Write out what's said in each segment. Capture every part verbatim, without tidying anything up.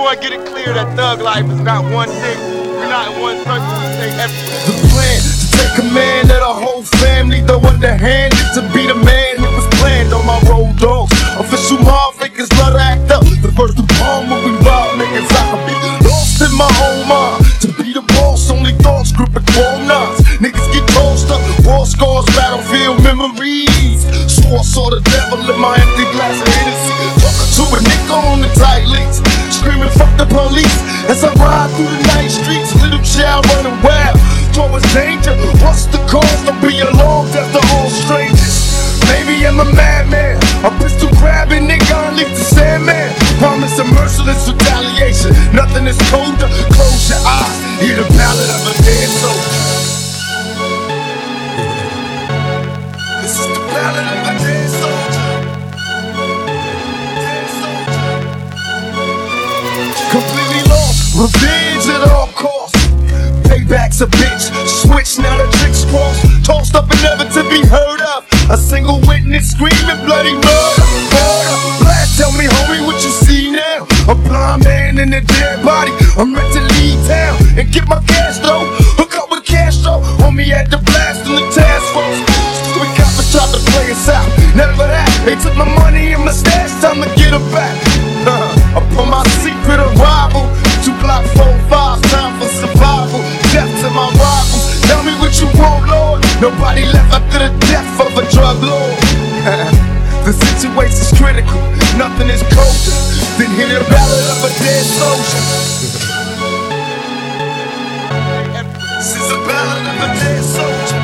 wanna get it clear that thug life is not one thing. We're not in one circle, we stay everywhere. The plan to take command of the whole family, though underhanded to be the man. It was planned on my road dogs. Official mob fakers love to act up. The first to palm when we rob niggas, I could be lost in my own mind. To be the boss, only thoughts gripping walnuts. Niggas get tossed up, war scars, battlefield memories. Swore I saw the devil in my empty glass of Hennessy. Talking to a nigga on the tight links, screaming fuck the police as I ride through the night streets. Little child running wild towards danger. What's the cause to be alarmed after all strangers? Maybe I'm a madman, a pistol grabbing nigga, unleash the Sandman. Promise a merciless retaliation. Nothing is colder. Close your eyes, hear the ballad of a dead soldier. This is the ballad of a dead soldier. Dead soldier. Completely lost, revenge at all costs. Payback's a bitch, switch now the tricks cross. Tossed up and never to be heard of. A single witness screaming bloody murder, murder. Blast, tell me homie what you see now. A blind man in a dead body. I'm ready to leave town and get my cash though. Hook up with Castro, homie at the blast in the task force. Stupid coppers tried to play us out, never that. They took my money and my stash, time to get it back. Upon my secret arrival, two block four five, time for survival. Death to my rivals, tell me what you want, Lord. Nobody left after the death of a drug lord. The situation's critical, nothing is colder than hear the ballad of a dead soldier. This is the ballad of a dead soldier.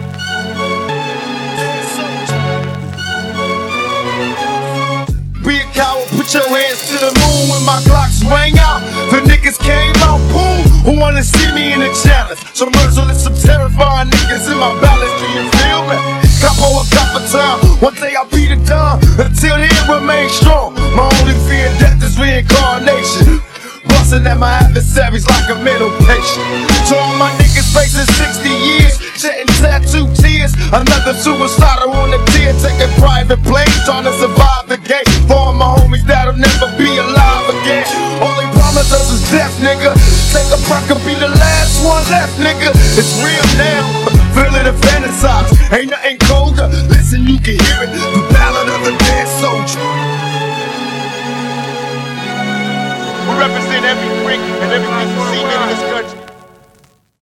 Dead soldier. Be a coward, put your hands to the moon when my Glocks rang out. The niggas came out, boom, who wanna see me in a challenge? Some merciless, some terrifying niggas in my balance, do you feel me? Capo a copper time, one day I'll be the dawn. Until then, remain strong. My only fear of death is reincarnation. Busting at my adversaries like a mental patient. To all my niggas facing sixty years, shedding tattoo tears. Another suicidal on the tier, taking private planes, trying to survive the game. For all my homies that'll never be alive again. All they promise us is death, nigga. Take a breath, could be the last one left, nigga. It's real now, feel it and fantasize. Ain't nothing colder, listen you can hear it. The ballad of the dead soldier. We represent every brick and every piece of